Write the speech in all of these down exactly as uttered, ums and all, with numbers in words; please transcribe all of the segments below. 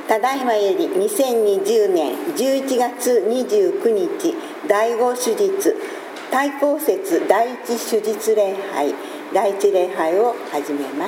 ただいまよりにせんにじゅうねんじゅういちがつにじゅうくにちだいご手術大公節第一手術礼拝第一礼拝を始めます。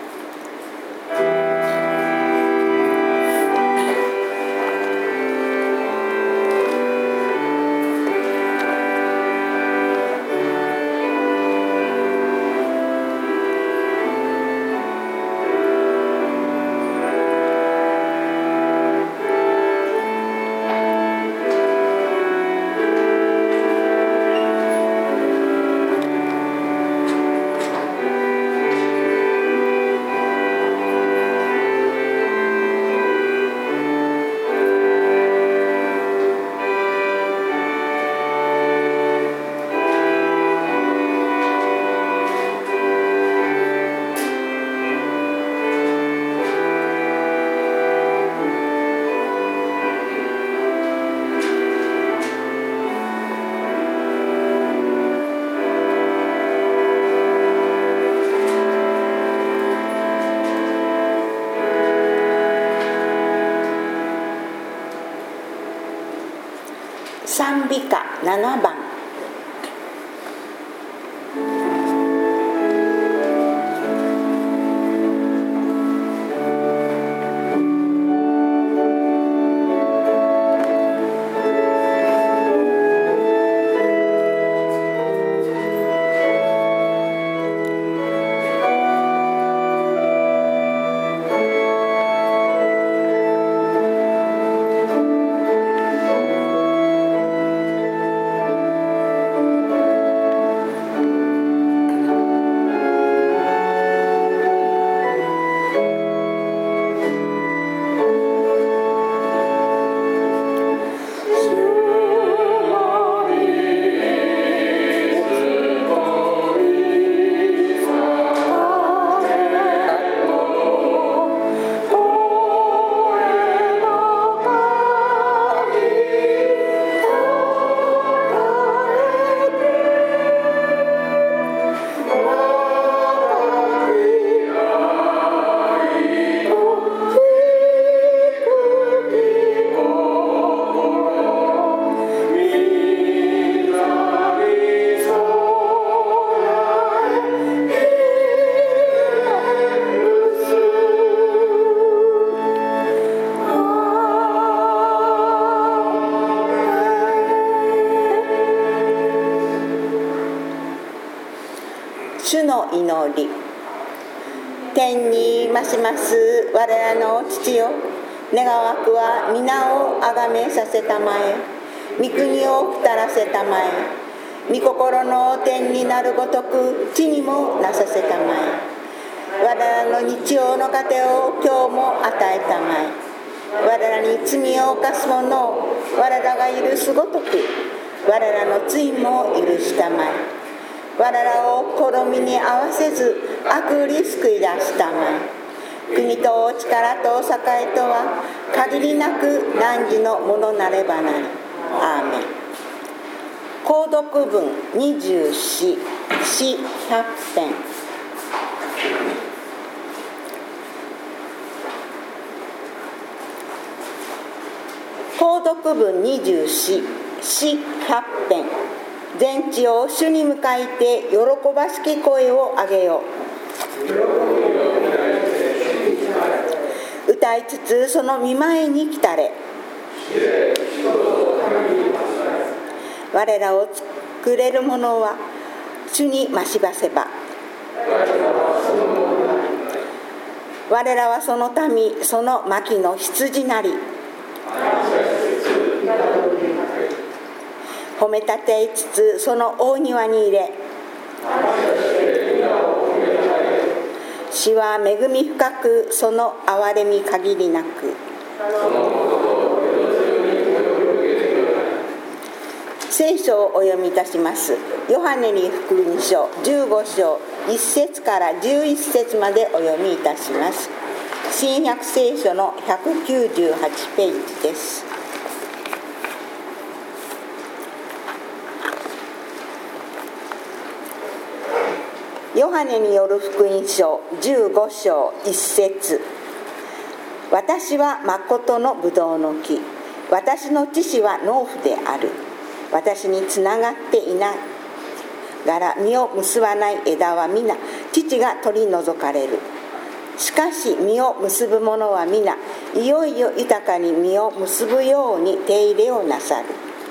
賛美歌ななばん。主の祈り。天にまします我らの父よ、願わくは皆をあがめさせたまえ、御国をふたらせたまえ、御心の天になるごとく地にもなさせたまえ。我らの日曜の糧を今日も与えたまえ。我らに罪を犯す者を我らが許すごとく我らの罪も許したまえ。我らを試みに合わせず悪より救い出したまえ。国と力と栄とは限りなく汝のものなればなり。アーメン。購読文にじゅうよん、詩ひゃく編。購読文にじゅうよん、詩ひゃく編。全地を主に向かいて喜ばしき声を上げよう。歌いつつその御前に来たれ。我らを作れる者は主にましばせば。我らはその民、その牧の羊なり。褒めたてつつその大庭に入れ。主は恵み深く、その憐れみ限りなく。聖書をお読みいたします。ヨハネに福音書じゅうごしょういっせつからじゅういっせつまでお読みいたします。新約聖書のひゃくきゅうじゅうはちページです。ヨハネによる福音書じゅうごしょういっせつ。 私は誠のブドウの木、私の父は農夫である。私につながっていないがら実を結ばない枝は皆父が取り除かれる。しかし実を結ぶ者は皆いよいよ豊かに実を結ぶように手入れをなさる。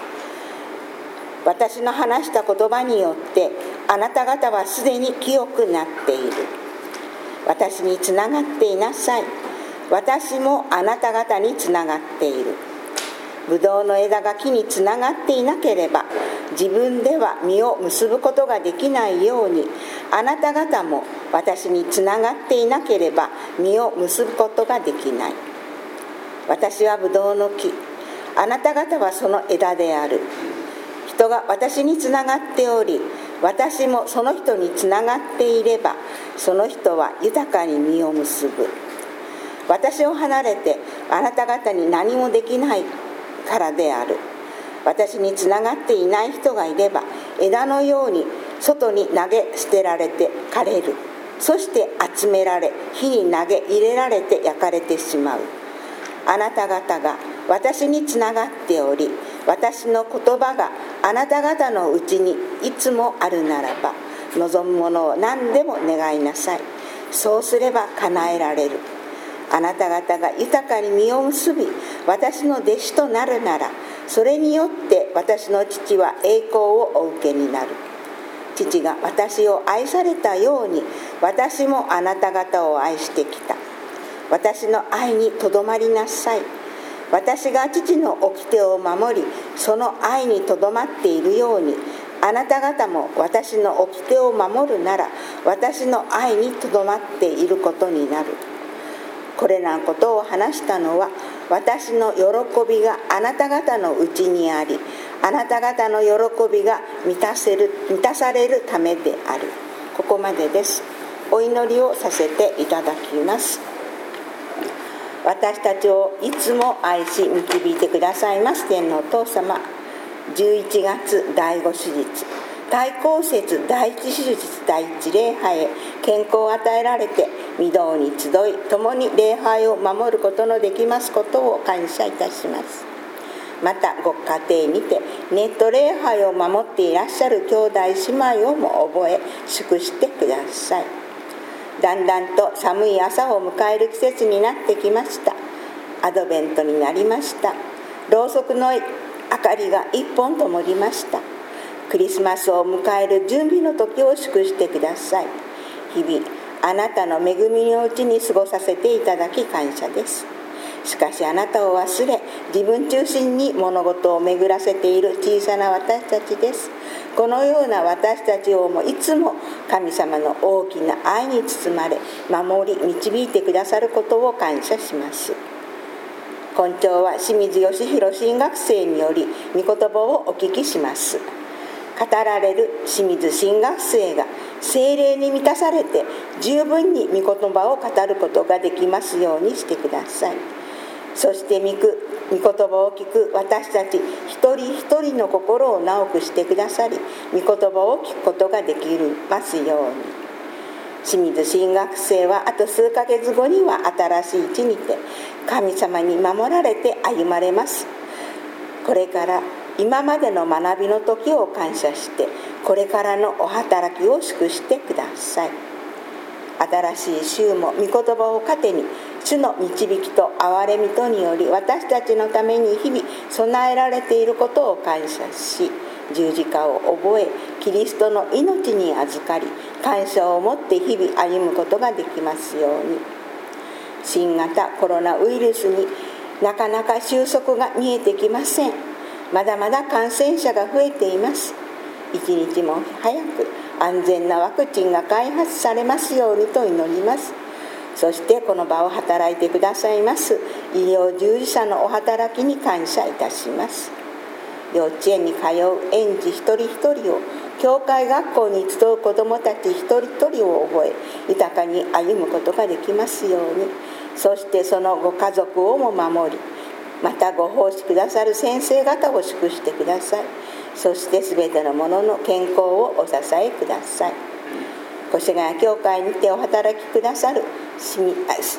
私の話した言葉によってあなた方はすでに清くなっている。私につながっていなさい。私もあなた方につながっている。ぶどうの枝が木につながっていなければ自分では実を結ぶことができないように、あなた方も私につながっていなければ実を結ぶことができない。私はぶどうの木、あなた方はその枝である。人が私につながっており、私もその人につながっていれば、その人は豊かに実を結ぶ。私を離れてあなた方に何もできないからである。私につながっていない人がいれば、枝のように外に投げ捨てられて枯れる。そして集められ、火に投げ入れられて焼かれてしまう。あなた方が私につながっており、私の言葉があなた方のうちにいつもあるならば、望むものを何でも願いなさい。そうすれば叶えられる。あなた方が豊かに実を結び、私の弟子となるなら、それによって私の父は栄光をお受けになる。父が私を愛されたように、私もあなた方を愛してきた。私の愛にとどまりなさい。私が父の掟を守り、その愛にとどまっているように、あなた方も私の掟を守るなら、私の愛にとどまっていることになる。これらのことを話したのは、私の喜びがあなた方のうちにあり、あなた方の喜びが満たせる、満たされるためである。ここまでです。お祈りをさせていただきます。私たちをいつも愛し導いてくださいます天のお父様、じゅういちがつだいご手術、大公節第一手術第一礼拝へ健康を与えられて、御堂に集い共に礼拝を守ることのできますことを感謝いたします。またご家庭にてネット礼拝を守っていらっしゃる兄弟姉妹をも覚え祝してください。だんだんと寒い朝を迎える季節になってきました。アドベントになりました。ろうそくの明かりが一本灯りました。クリスマスを迎える準備の時を祝してください。日々あなたの恵みのうちに過ごさせていただき感謝です。しかしあなたを忘れ、自分中心に物事を巡らせている小さな私たちです。このような私たちをもいつも神様の大きな愛に包まれ、守り導いてくださることを感謝します。今朝は清水義弘神学生により御言葉をお聞きします。語られる清水神学生が聖霊に満たされて十分に御言葉を語ることができますようにしてください。そして御言葉を聞く私たち一人一人の心を直くしてくださり、御言葉を聞くことができますように。清水神学生はあと数ヶ月後には新しい地にて神様に守られて歩まれます。これから今までの学びの時を感謝して、これからのお働きを祝してください。新しい週も御言葉を糧に、主の導きと憐れみとにより私たちのために日々備えられていることを感謝し、十字架を覚えキリストの命に預かり、感謝を持って日々歩むことができますように。新型コロナウイルスになかなか収束が見えてきません。まだまだ感染者が増えています。一日も早く安全なワクチンが開発されますようにと祈ります。そしてこの場を働いてくださいます医療従事者のお働きに感謝いたします。幼稚園に通う園児一人一人を、教会学校に集う子どもたち一人一人を覚え、豊かに歩むことができますように。そしてそのご家族をも守り、またご奉仕くださる先生方を祝してください。そしてすべてのものの健康をお支えください。越谷教会にてお働きくださる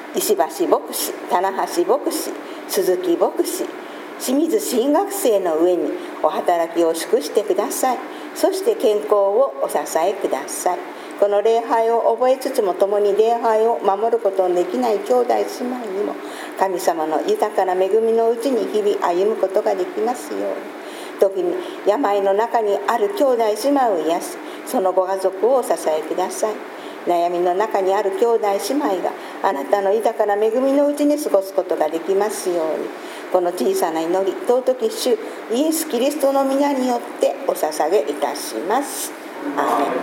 石橋牧師、棚橋牧師、鈴木牧師、清水新学生の上にお働きを祝してください。そして健康をお支えください。この礼拝を覚えつつも共に礼拝を守ることのできない兄弟姉妹にも神様の豊かな恵みのうちに日々歩むことができますように。時に病の中にある兄弟姉妹を癒し、そのご家族をお支えください。悩みの中にある兄弟姉妹があなたの豊かな恵みのうちに過ごすことができますように。この小さな祈り、尊き主イエス・キリストの皆によってお捧げいたします。アーメン。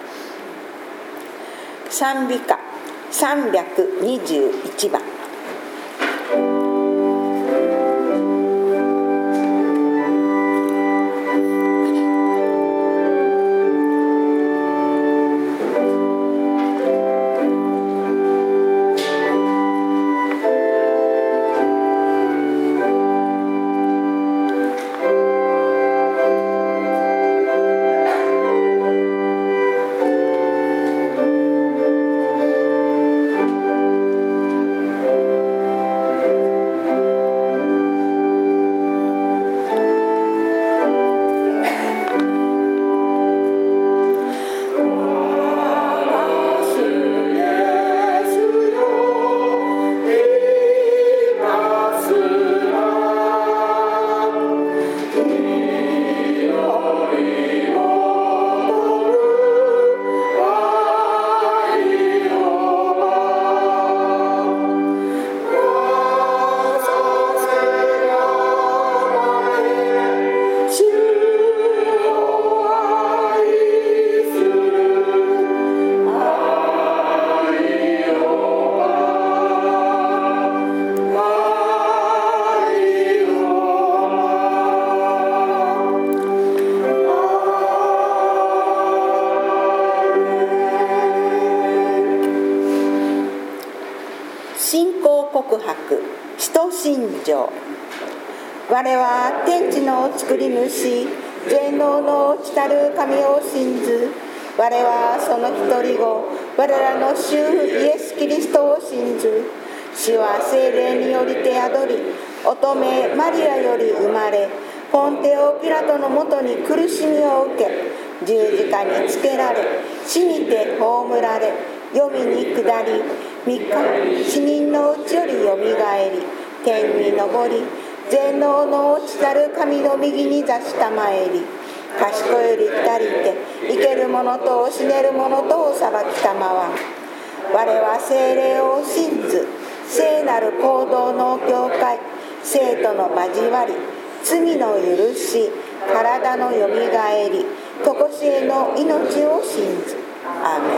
賛美歌さんびゃくにじゅういちばん。我は天地の作り主、全能の地たる神を信ず。我はその一人子、我らの主イエス・キリストを信ず。主は聖霊によりて宿り、乙女マリアより生まれ、ポンテオ・ピラトのもとに苦しみを受け、十字架につけられ、死にて葬られ、黄泉に下り、三日死人のうちよりよみがえり、天に昇り、全能の地たる神の右に座したまえり、賢より二人て生ける者と死ねる者とを裁きたまわん。我は聖霊を信ず、聖なる行動の教会、生徒の交わり、罪の許し、体のよみがえり、とこしえの命を信ず。アーメン。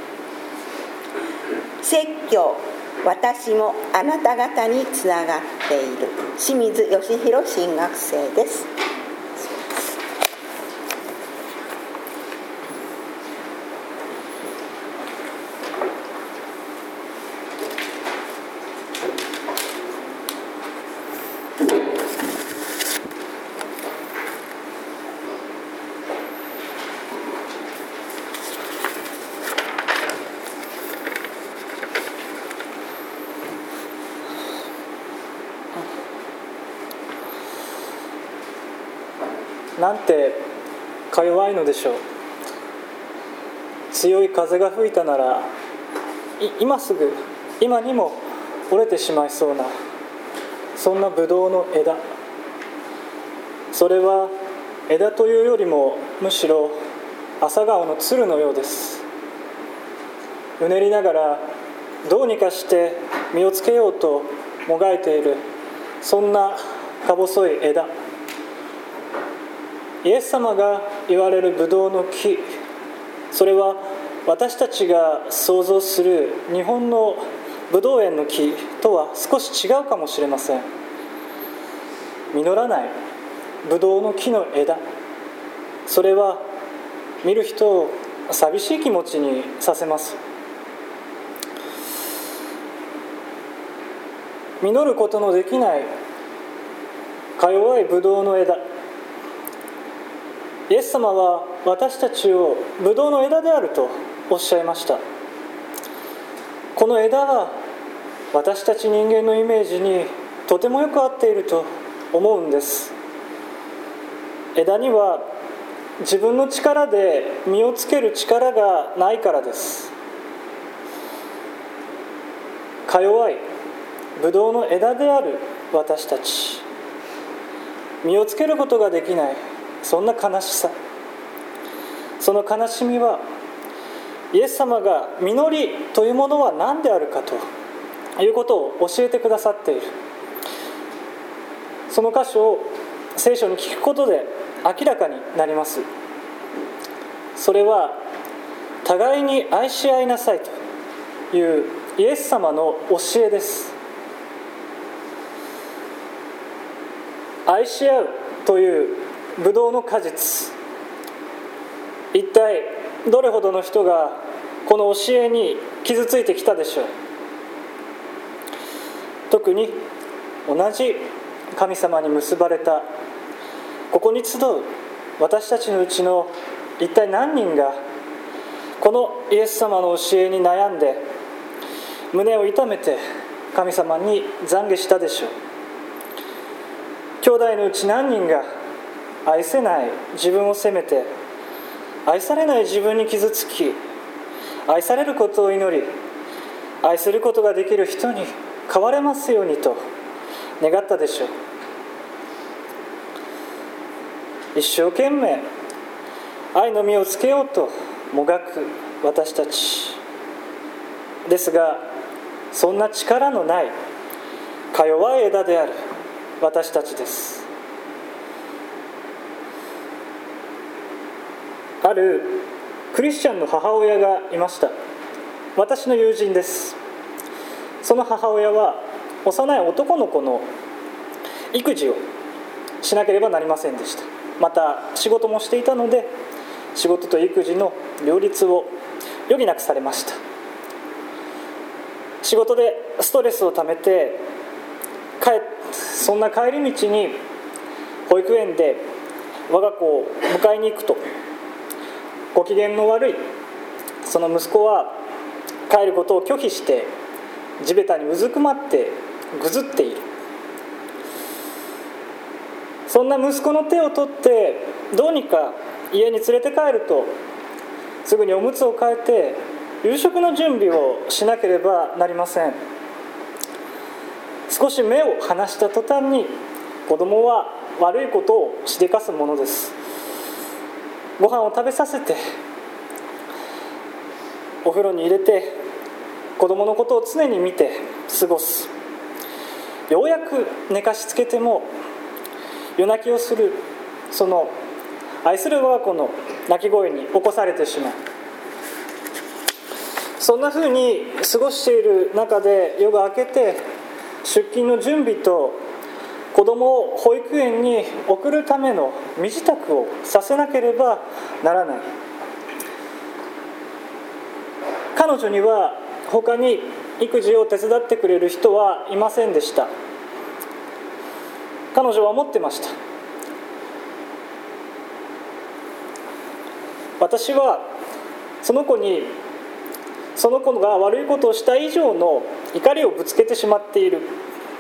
説教、私もあなた方につながっている。清水義弘神学生です。 なんてか弱いのでしょう。強い風が吹いたなら今すぐ今にも折れてしまいそうな、そんなブドウの枝。それは枝というよりもむしろ朝顔のつるのようです。うねりながらどうにかして実をつけようともがいている、そんなか細い枝。イエス様が言われるブドウの木、それは私たちが想像する日本のブドウ園の木とは少し違うかもしれません。実らないブドウの木の枝、それは見る人を寂しい気持ちにさせます。実ることのできないか弱いブドウの枝。イエス様は私たちをブドウの枝であるとおっしゃいました。この枝は私たち人間のイメージにとてもよく合っていると思うんです。枝には自分の力で実をつける力がないからです。か弱いブドウの枝である私たち、実をつけることができない、そんな悲しさ、その悲しみはイエス様が実りというものは何であるかということを教えてくださっている。その箇所を聖書に聞くことで明らかになります。それは互いに愛し合いなさいというイエス様の教えです。愛し合うというブドウの果実、一体どれほどの人がこの教えに傷ついてきたでしょう。特に同じ神様に結ばれたここに集う私たちのうちの一体何人がこのイエス様の教えに悩んで胸を痛めて神様に懺悔したでしょう。兄弟のうち何人が愛せない自分を責めて、愛されない自分に傷つき、愛されることを祈り、愛することができる人に変われますようにと願ったでしょう。一生懸命愛の実をつけようともがく私たちですが、そんな力のないか弱い枝である私たちです。あるクリスチャンの母親がいました。私の友人です。その母親は幼い男の子の育児をしなければなりませんでした。また仕事もしていたので、仕事と育児の両立を余儀なくされました。仕事でストレスをためて帰そんな帰り道に保育園で我が子を迎えに行くと、ご機嫌の悪いその息子は帰ることを拒否して地べたにうずくまってぐずっている。そんな息子の手を取ってどうにか家に連れて帰ると、すぐにおむつを替えて夕食の準備をしなければなりません。少し目を離した途端に子供は悪いことをしでかすものです。ご飯を食べさせてお風呂に入れて子供のことを常に見て過ごす。ようやく寝かしつけても夜泣きをするその愛する我が子の泣き声に起こされてしまう。そんなふうに過ごしている中で夜が明けて出勤の準備と子供を保育園に送るための身支度をさせなければならない。彼女には他に育児を手伝ってくれる人はいませんでした。彼女は思ってました。私はその子にその子が悪いことをした以上の怒りをぶつけてしまっている。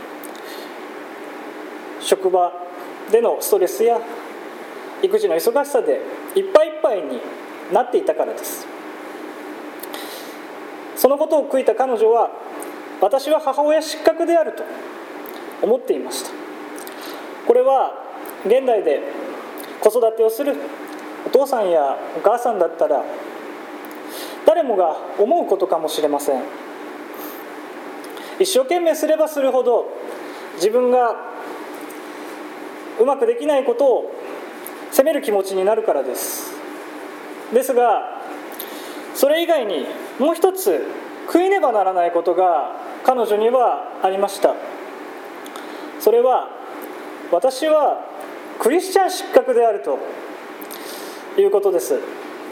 職場でのストレスや育児の忙しさでいっぱいいっぱいになっていたからです。そのことを悔いた彼女は、私は母親失格であると思っていました。これは現代で子育てをするお父さんやお母さんだったら誰もが思うことかもしれません。一生懸命すればするほど自分がうまくできないことを責める気持ちになるからです。ですがそれ以外にもう一つ悔いねばならないことが彼女にはありました。それは、私はクリスチャン失格であるということです。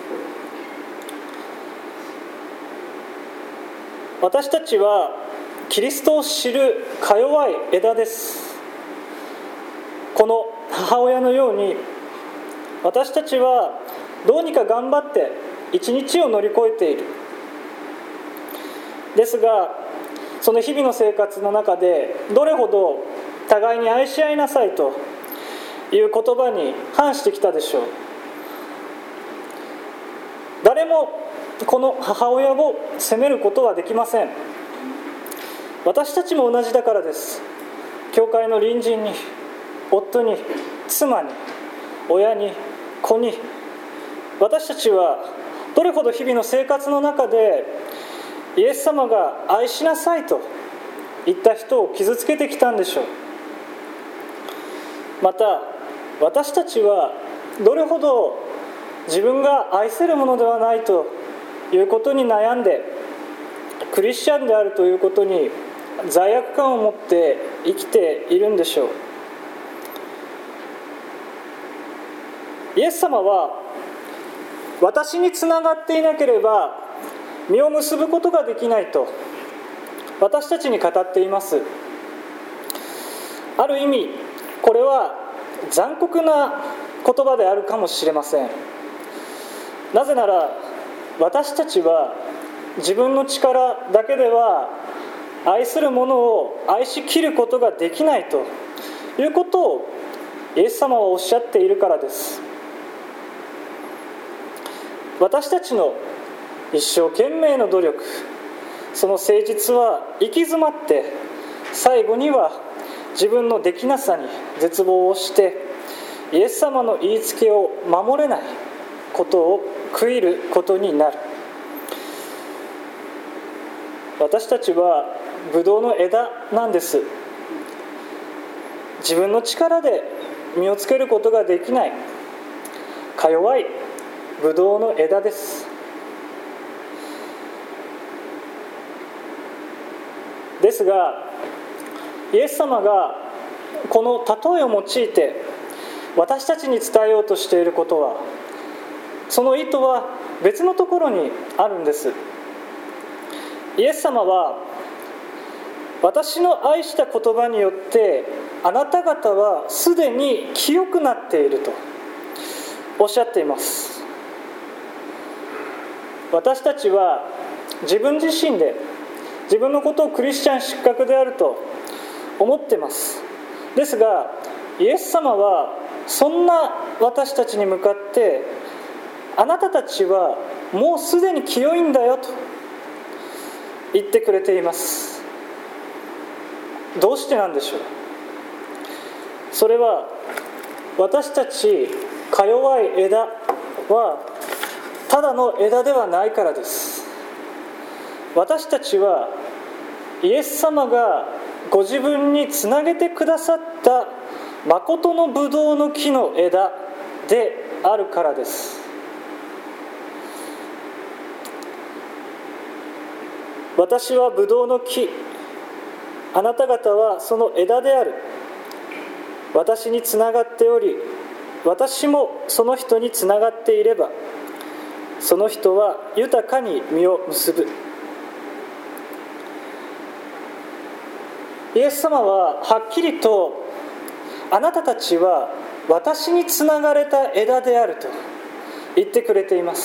私たちはキリストを知るか弱い枝です。この母親のように私たちはどうにか頑張って一日を乗り越えている。ですがその日々の生活の中でどれほど互いに愛し合いなさいという言葉に反してきたでしょう。誰もこの母親を責めることはできません。私たちも同じだからです。教会の隣人に、夫に、妻に、親に、子に、私たちはどれほど日々の生活の中でイエス様が愛しなさいと言った人を傷つけてきたんでしょう。また私たちはどれほど自分が愛せるものではないということに悩んで、クリスチャンであるということに罪悪感を持って生きているんでしょう。イエス様は私につながっていなければ実を結ぶことができないと私たちに語っています。ある意味これは残酷な言葉であるかもしれません。なぜなら私たちは自分の力だけでは愛する者を愛しきることができないということをイエス様はおっしゃっているからです。私たちの一生懸命の努力、その誠実は行き詰まって最後には自分のできなさに絶望をしてイエス様の言いつけを守れないことを悔いることになる。私たちはブドウの枝なんです。自分の力で実をつけることができないか弱いブドウの枝です。ですがイエス様がこの例えを用いて私たちに伝えようとしていることは、その意図は別のところにあるんです。イエス様は私の愛した言葉によってあなた方はすでに清くなっているとおっしゃっています。私たちは自分自身で自分のことをクリスチャン失格であると思っています。ですがイエス様はそんな私たちに向かってあなたたちはもうすでに清いんだよと言ってくれています。どうしてなんでしょう。それは私たちか弱い枝はただの枝ではないからです。私たちはイエス様がご自分につなげてくださった誠のブドウの木の枝であるからです。私はブドウの木、あなた方はその枝である。私につながっており、私もその人につながっていれば、その人は豊かに実を結ぶ。イエス様ははっきりとあなたたちは私につながれた枝であると言ってくれています。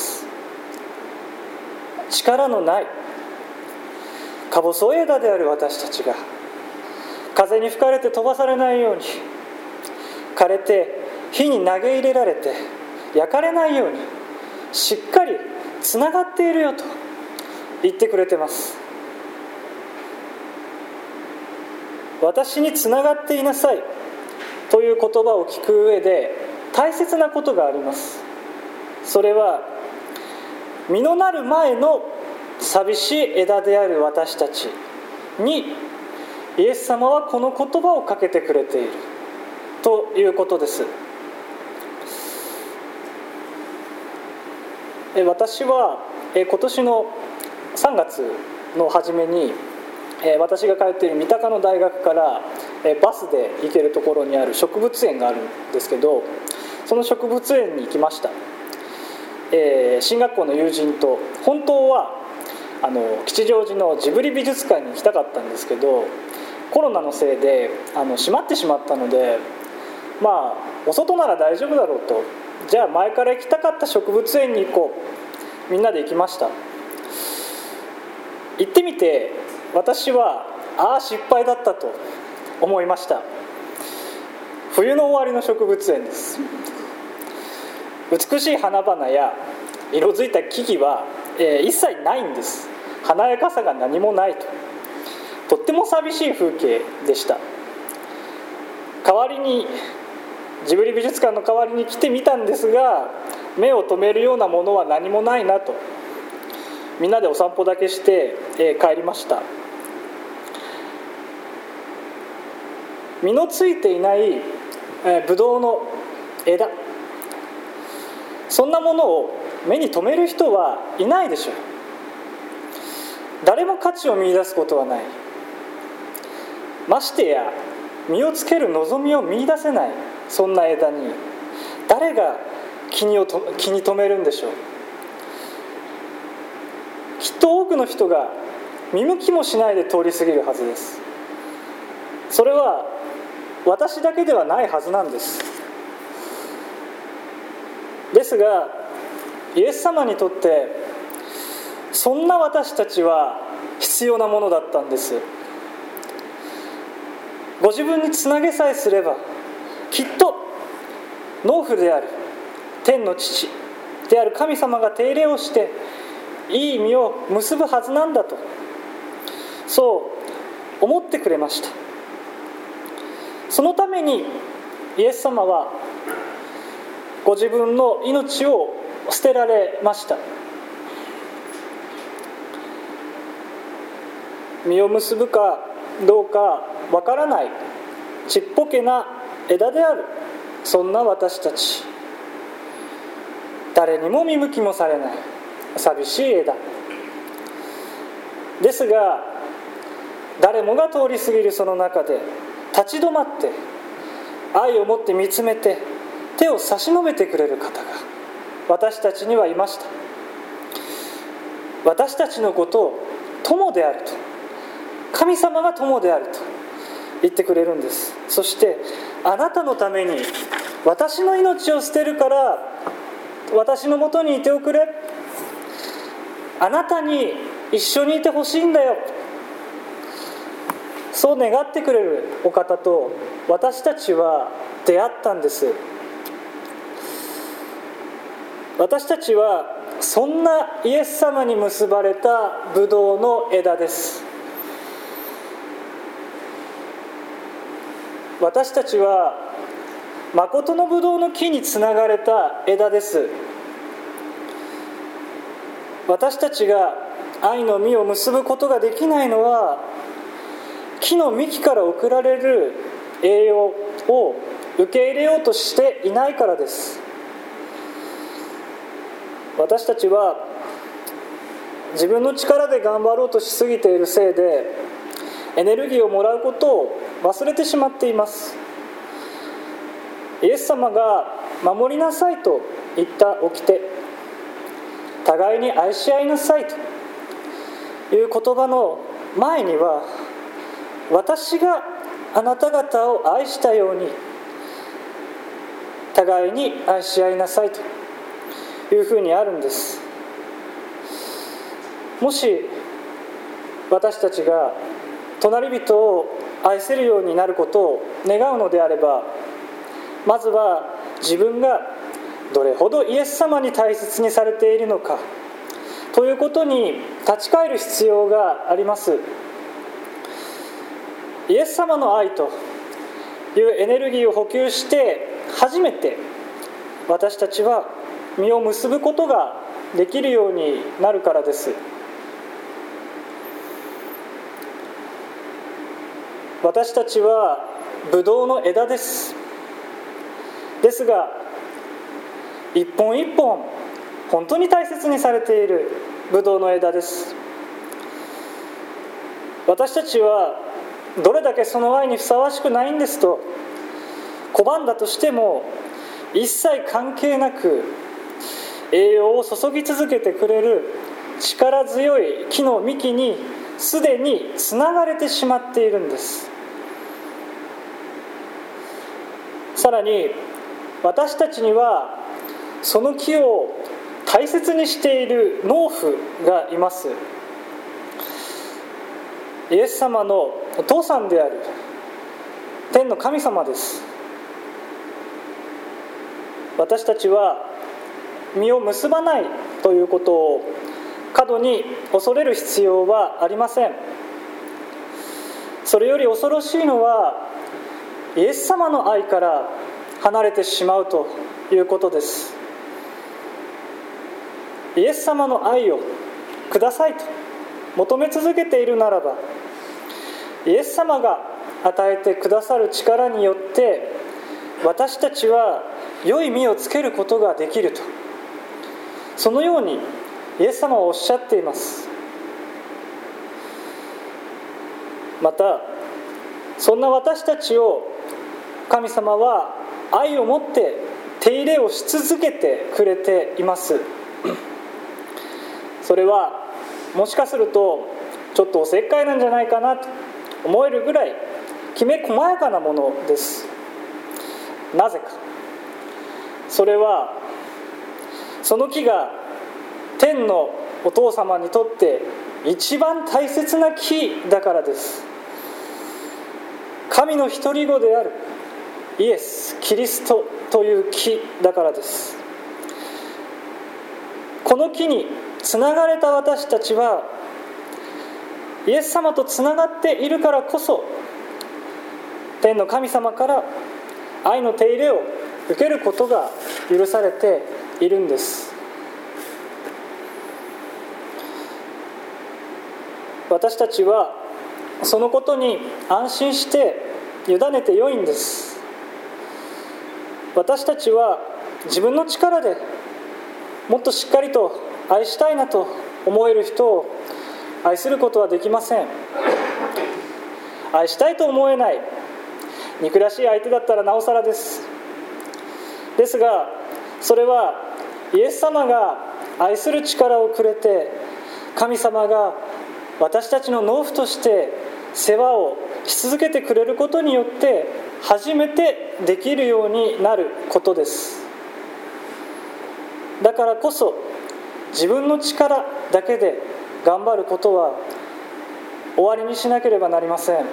力のないか細い枝である私たちが風に吹かれて飛ばされないように、枯れて火に投げ入れられて焼かれないようにしっかりつながっているよと言ってくれています。私につながっていなさいという言葉を聞く上で大切なことがあります。それは実のなる前の寂しい枝である私たちにイエス様はこの言葉をかけてくれているということです。私は今年のさんがつの初めに私が通っている三鷹の大学からバスで行けるところにある植物園があるんですけど、その植物園に行きました。進学校の友人と本当はあの吉祥寺のジブリ美術館に行きたかったんですけど、コロナのせいであの閉まってしまったので、まあお外なら大丈夫だろうと、じゃあ前から行きたかった植物園に行こう、みんなで行きました。行ってみて私はああ失敗だったと思いました。冬の終わりの植物園です。美しい花々や色づいた木々は、えー、一切ないんです。華やかさが何もないと。とっても寂しい風景でした。代わりにジブリ美術館の代わりに来てみたんですが、目を留めるようなものは何もないなと、みんなでお散歩だけして、えー、帰りました。実のついていない、えー、ブドウの枝、そんなものを目に留める人はいないでしょう。誰も価値を見出すことはない。ましてや実をつける望みを見出せない、そんな枝に誰が気にをと気に留めるんでしょう。きっと多くの人が見向きもしないで通り過ぎるはずです。それは私だけではないはずなんです。ですがイエス様にとってそんな私たちは必要なものだったんです。ご自分につなげさえすれば、きっと農夫である天の父である神様が手入れをしていい実を結ぶはずなんだと、そう思ってくれました。そのためにイエス様はご自分の命を捨てられました。実を結ぶかどうかわからないちっぽけな枝である、そんな私たち、誰にも見向きもされない寂しい枝ですが、誰もが通り過ぎるその中で立ち止まって愛を持って見つめて手を差し伸べてくれる方が私たちにはいました。私たちのことを友であると、神様が友であると言ってくれるんです。そしてあなたのために私の命を捨てるから私のもとにいておくれ、あなたに一緒にいてほしいんだよ、そう願ってくれるお方と私たちは出会ったんです。私たちはそんなイエス様に結ばれたブドウの枝です。私たちは誠のブドウの木につながれた枝です。私たちが愛の実を結ぶことができないのは、木の幹から送られる栄養を受け入れようとしていないからです。私たちは自分の力で頑張ろうとしすぎているせいでエネルギーをもらうことを忘れてしまっています。イエス様が守りなさいと言った掟、互いに愛し合いなさいという言葉の前には、私があなた方を愛したように互いに愛し合いなさいというふうにあるんです。もし私たちが隣人を愛せるようになることを願うのであれば、まずは自分がどれほどイエス様に大切にされているのかということに立ち返る必要があります。イエス様の愛というエネルギーを補給して初めて私たちは実を結ぶことができるようになるからです。私たちはブドウの枝です。ですが一本一本本当に大切にされているブドウの枝です。私たちはどれだけその愛にふさわしくないんですと拒んだとしても、一切関係なく栄養を注ぎ続けてくれる力強い木の幹にすでにつながれてしまっているんです。さらに私たちにはその木を大切にしている農夫がいます。 イエス様のお父さんである天の神様です。私たちは実を結ばないということを過度に恐れる必要はありません。それより恐ろしいのはイエス様の愛から離れてしまうということです。イエス様の愛をくださいと求め続けているならば、イエス様が与えてくださる力によって私たちは良い実をつけることができると、そのようにイエス様はおっしゃっています。またそんな私たちを神様は愛を持って手入れをし続けてくれています。それはもしかするとちょっとおせっかいなんじゃないかなと思えるぐらいきめ細やかなものです。なぜか、それはその木が天のお父様にとって一番大切な木だからです。神の独り子であるイエス・キリストという木だからです。この木につながれた私たちはイエス様とつながっているからこそ、天の神様から愛の手入れを受けることが許されているんです。私たちはそのことに安心して委ねてよいんです。私たちは自分の力でもっとしっかりと愛したいなと思える人を愛することはできません。愛したいと思えない憎らしい相手だったらなおさらです。ですがそれはイエス様が愛する力をくれて、神様が私たちの農夫として世話をし続けてくれることによって初めてできるようになることです。だからこそ自分の力だけで頑張ることは終わりにしなければなりません。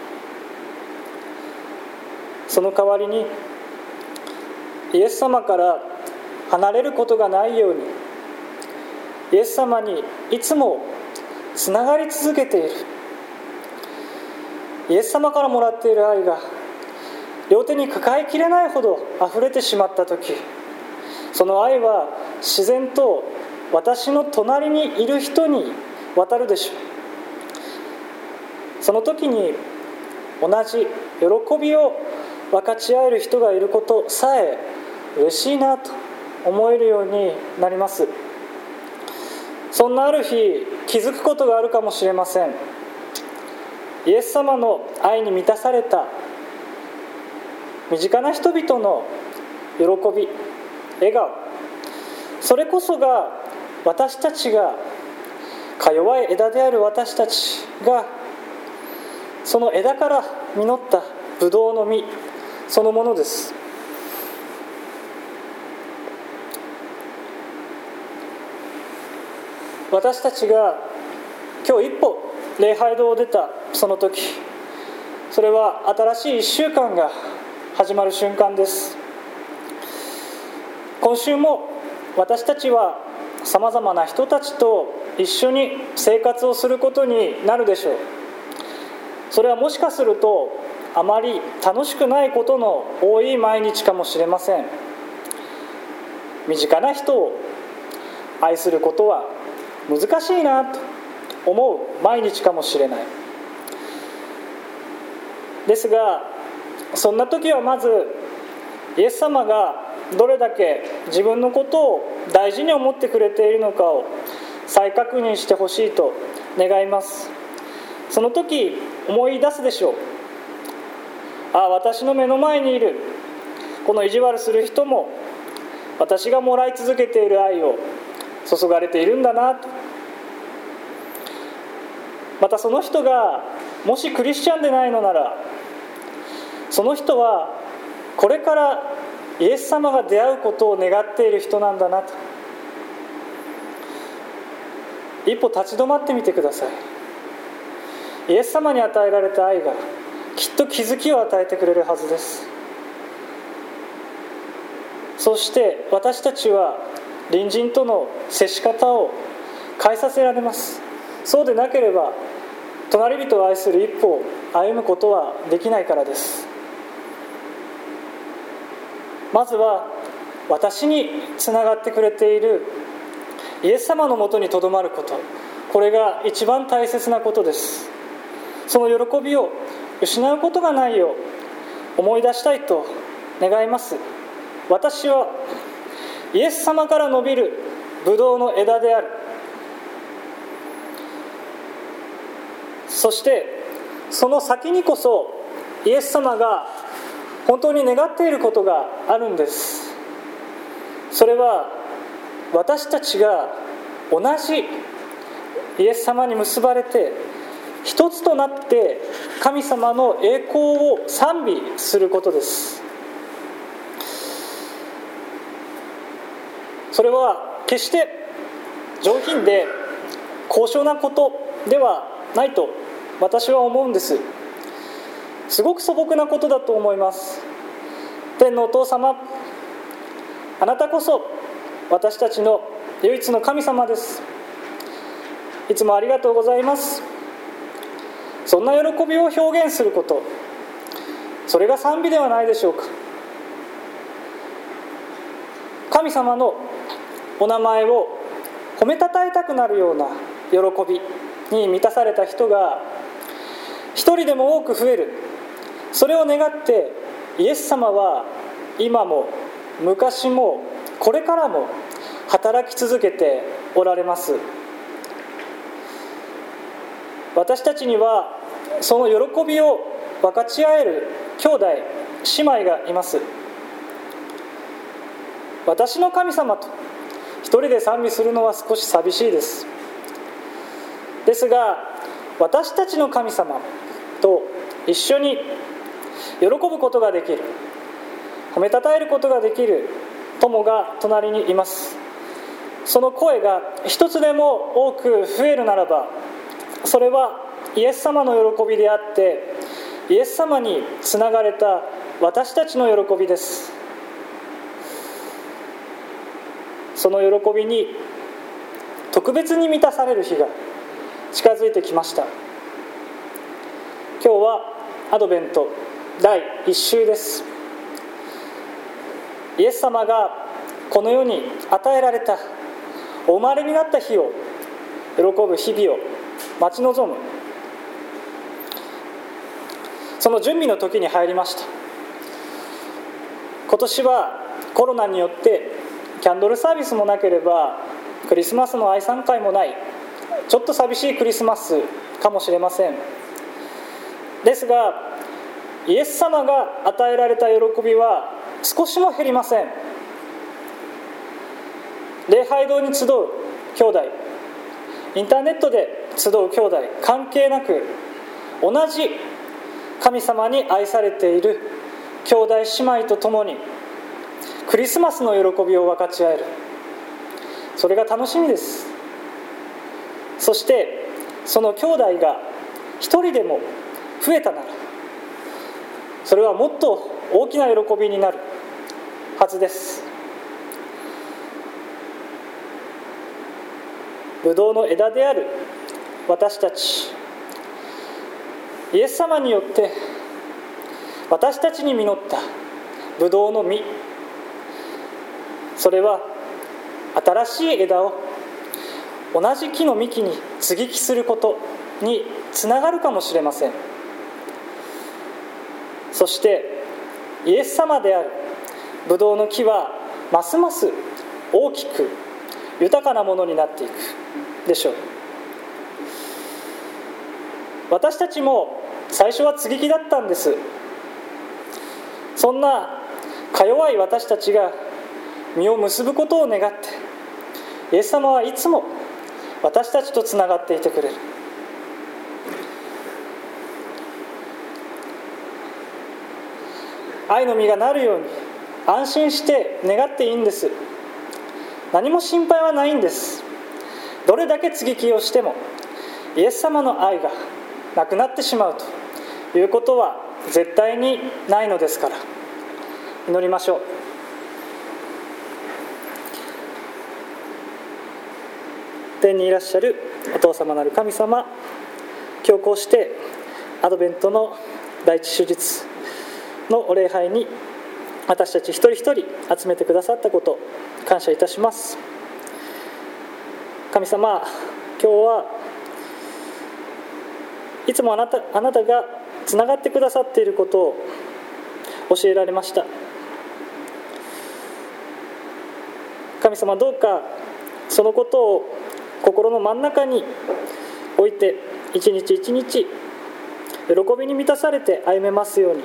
その代わりにイエス様から離れることがないように、イエス様にいつもつながり続けている。イエス様からもらっている愛が両手に抱えきれないほど溢れてしまったとき、その愛は自然と私の隣にいる人に渡るでしょう。その時に同じ喜びを分かち合える人がいることさえ嬉しいなと思えるようになります。そんなある日気づくことがあるかもしれません。イエス様の愛に満たされた身近な人々の喜び、笑顔、それこそが私たちがか弱い枝である私たちがその枝から実ったブドウの実そのものです。私たちが今日一歩礼拝堂を出たその時、それは新しいいっしゅうかんが始まる瞬間です。今週も私たちはさまざまな人たちと一緒に生活をすることになるでしょう。それはもしかするとあまり楽しくないことの多い毎日かもしれません。身近な人を愛することは難しいなと思う毎日かもしれない。ですがそんな時はまずイエス様がどれだけ自分のことを大事に思ってくれているのかを再確認してほしいと願います。その時思い出すでしょう。ああ、私の目の前にいるこの意地悪する人も私がもらい続けている愛を注がれているんだなと。またその人がもしクリスチャンでないのなら、その人はこれからイエス様が出会うことを願っている人なんだなと。一歩立ち止まってみてください。 イエス様に与えられた愛がきっと気づきを与えてくれるはずです。そして私たちは隣人との接し方を変えさせられます。そうでなければ隣人を愛する一歩を歩むことはできないからです。まずは私につながってくれているイエス様のもとにとどまること、これが一番大切なことです。その喜びを失うことがないよう思い出したいと願います。私はイエス様から伸びるブドウの枝である。そしてその先にこそイエス様が本当に願っていることがあるんです。それは私たちが同じイエス様に結ばれて一つとなって神様の栄光を賛美することです。それは決して上品で高尚なことではないと私は思うんです。すごく素朴なことだと思います。天のお父様、あなたこそ私たちの唯一の神様です。いつもありがとうございます。そんな喜びを表現すること、それが賛美ではないでしょうか。神様のお名前を褒めたたえたくなるような喜びに満たされた人が一人でも多く増える、それを願ってイエス様は今も昔もこれからも働き続けておられます。私たちにはその喜びを分かち合える兄弟姉妹がいます。私の神様と一人で賛美するのは少し寂しいです。ですが私たちの神様と一緒に喜ぶことができる、褒めたたえることができる友が隣にいます。その声が一つでも多く増えるならば、それはイエス様の喜びであってイエス様につながれた私たちの喜びです。その喜びに特別に満たされる日が近づいてきました。今日はアドベントだいいっ週です。イエス様がこの世に与えられたお生まれになった日を喜ぶ日々を待ち望む、その準備の時に入りました。今年はコロナによってキャンドルサービスもなければクリスマスの愛賛会もない、ちょっと寂しいクリスマスかもしれません。ですがイエス様が与えられた喜びは少しも減りません。礼拝堂に集う兄弟、インターネットで集う兄弟関係なく、同じ神様に愛されている兄弟姉妹と共にクリスマスの喜びを分かち合える、それが楽しみです。そしてその兄弟が一人でも増えたなら、それはもっと大きな喜びになるはずです。ブドウの枝である私たち、イエス様によって私たちに実ったブドウの実、それは新しい枝を同じ木の幹に接ぎ木することにつながるかもしれません。そしてイエス様であるブドウの木はますます大きく豊かなものになっていくでしょう。私たちも最初は接ぎ木だったんです。そんなか弱い私たちが実を結ぶことを願ってイエス様はいつも私たちとつながっていてくれる。愛の実がなるように安心して願っていいんです。何も心配はないんです。どれだけ接ぎ木をしてもイエス様の愛がなくなってしまうということは絶対にないのですから、祈りましょう。天にいらっしゃるお父様なる神様、今日こうしてアドベントの第一手術のお礼拝に私たち一人一人集めてくださったことを感謝いたします。神様、今日はいつもあなた、あなたがつながってくださっていることを教えられました。神様、どうかそのことを心の真ん中に置いて一日一日喜びに満たされて歩めますように。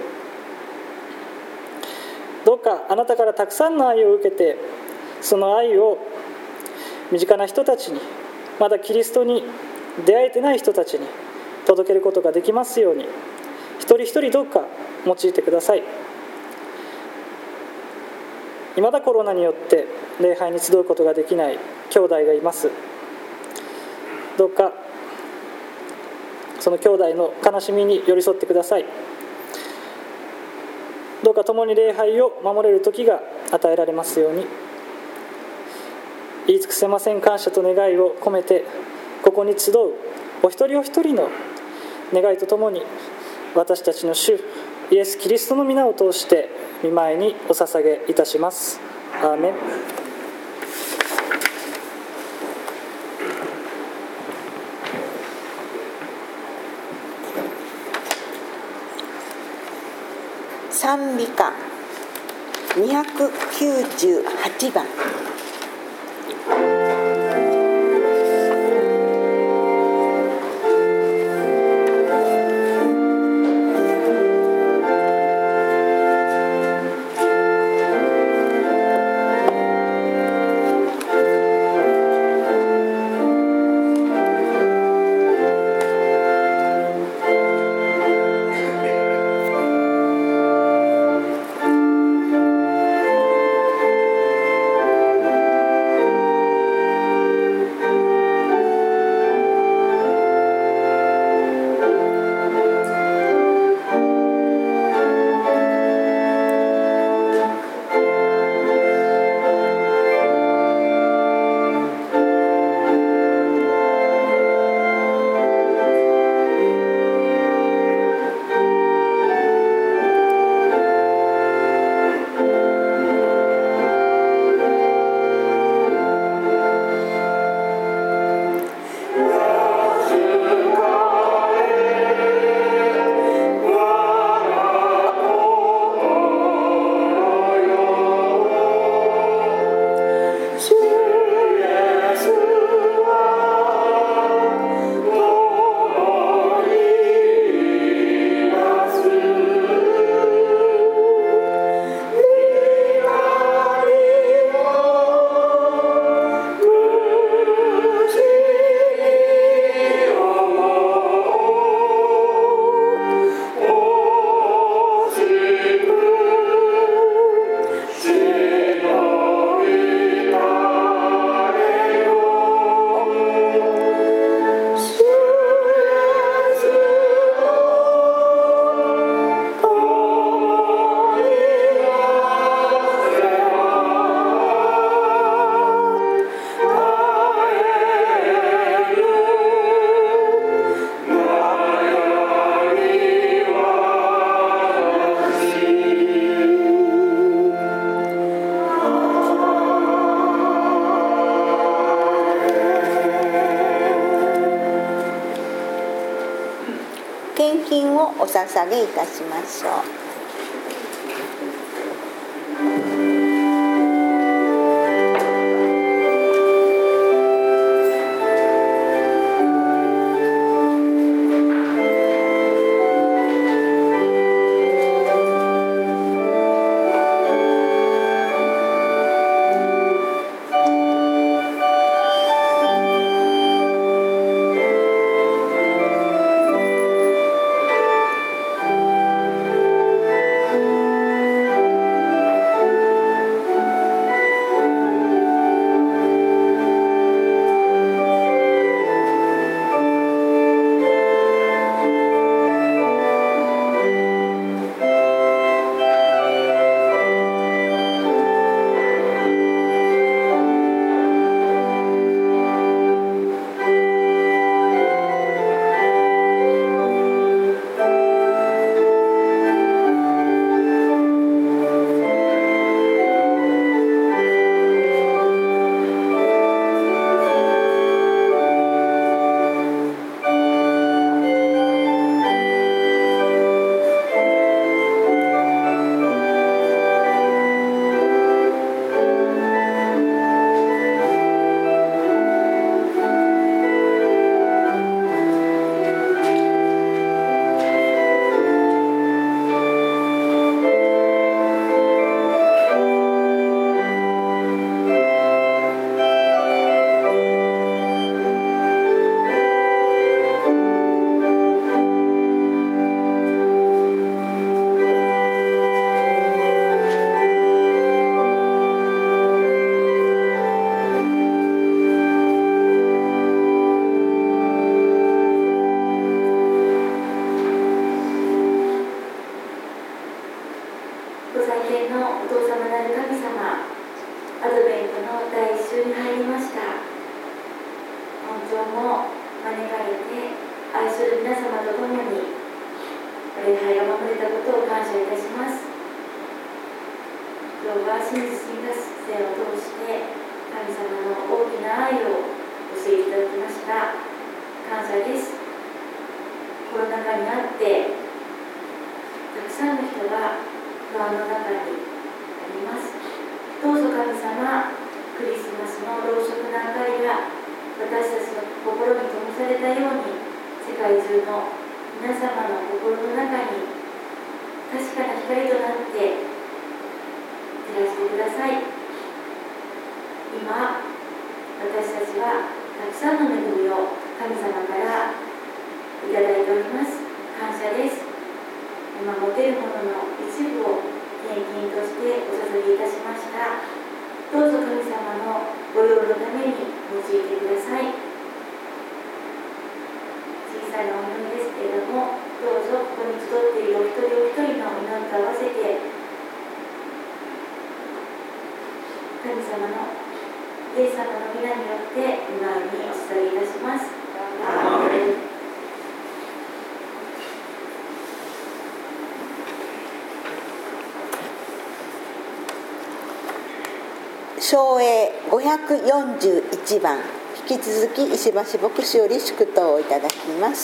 どうかあなたからたくさんの愛を受けて、その愛を身近な人たちに、まだキリストに出会えてない人たちに届けることができますように、一人一人どうか用いてください。いまだコロナによって礼拝に集うことができない兄弟がいます。どうかその兄弟の悲しみに寄り添ってください。どうか共に礼拝を守れる時が与えられますように。言い尽くせません感謝と願いを込めて、ここに集うお一人お一人の願いとともに、私たちの主イエス・キリストの皆を通して御前にお捧げいたします。アーメン。 賛美歌にひゃくきゅうじゅうはちばん。献金をお捧げいたしましょう。 「 ご在天のお父様なる神様、アドベントの第一週に入りました。本庁も招かれて愛する皆様と共に礼拝が守れたことを感謝いたします。今日は真実に活生を通して神様の大きな愛を教えていただきました。感謝です。コロナ禍にあってたくさんの人が不安の中にあります。どうぞ神様、クリスマスのろうそくの明かりが私たちの心に灯されたように、世界中の皆様の心の中に確かな光となって照らしてください。今、私たちはたくさんの恵みを神様からいただいております。感謝です。今持てるものの一部を献金としてお捧げいたしました。どうぞ神様のご用のために用いてください。小さなお祈りですけれども、どうぞここに集っているお一人お一人の祈りと合わせて、神様のイエス様の皆によって御前にお伝えいたします。アーメン。 唱詠ごひゃくよんじゅういちばん、引き続き石橋牧師より祝祷をいただきます。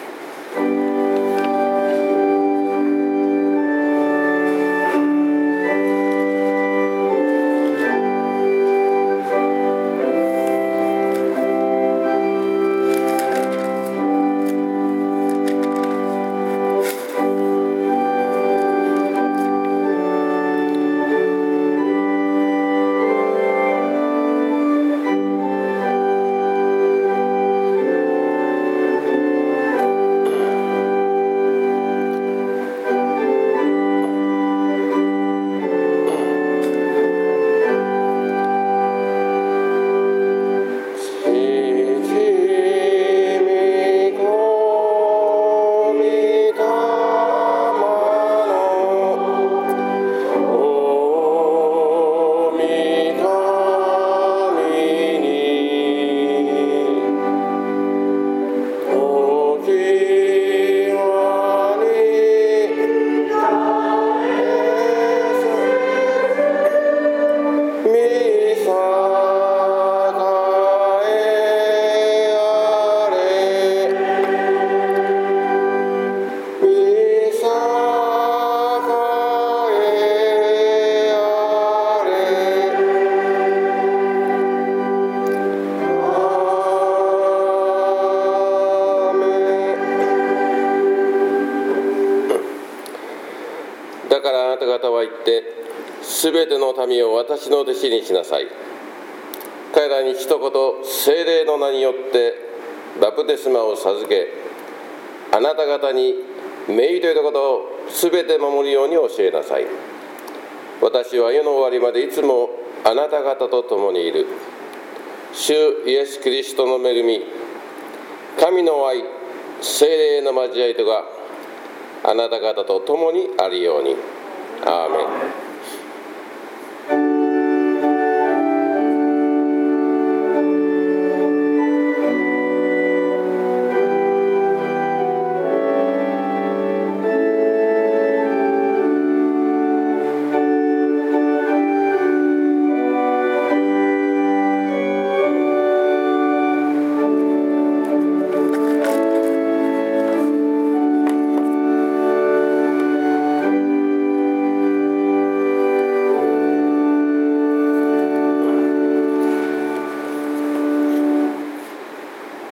すべての民を私の弟子にしなさい。彼らに一言、聖霊の名によってバプテスマを授け、あなた方に命じていることをすべて守るように教えなさい。私は世の終わりまでいつもあなた方と共にいる。主イエス・キリストの恵み、神の愛、聖霊の交わりとがあなた方と共にあるように。アーメン。